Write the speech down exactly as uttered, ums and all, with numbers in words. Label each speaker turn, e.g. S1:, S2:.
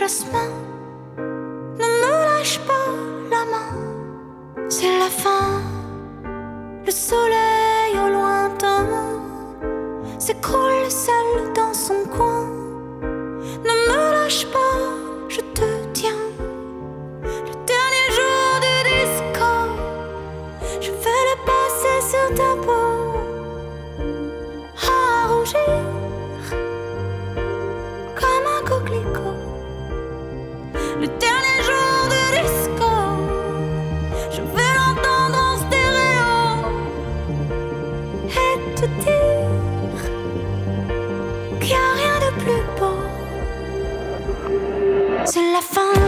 S1: jasmin. Ne me lâche pas la main, c'est la fin. Le soleil au lointain s'écroule seul dans son coin. Ne me lâche pas, je te tiens. Le dernier jour du disco, je vais le passer sur ta peau à rougir comme un coquelicot. Le dernier jour du disco, je vais l'entendre en stéréo et te dire qu'il n'y a rien de plus beau. C'est la fin.